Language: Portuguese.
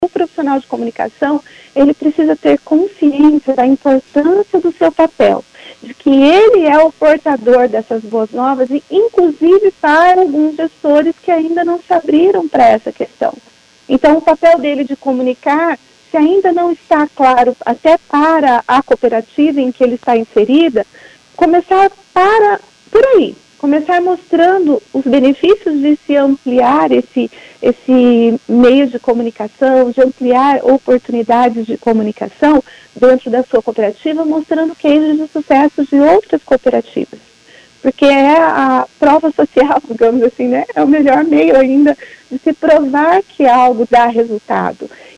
o profissional de comunicação, ele precisa ter consciência da importância do seu papel, de que ele é o portador dessas boas novas, e inclusive para alguns gestores que ainda não se abriram para essa questão. Então, o papel dele de comunicar, se ainda não está claro até para a cooperativa em que ele está inserida, começar por aí, começar mostrando os benefícios de se ampliar esse meio de comunicação, de ampliar oportunidades de comunicação dentro da sua cooperativa, mostrando cases de sucesso de outras cooperativas. Porque é a prova social, digamos assim, né? É o melhor meio ainda de se provar que algo dá resultado.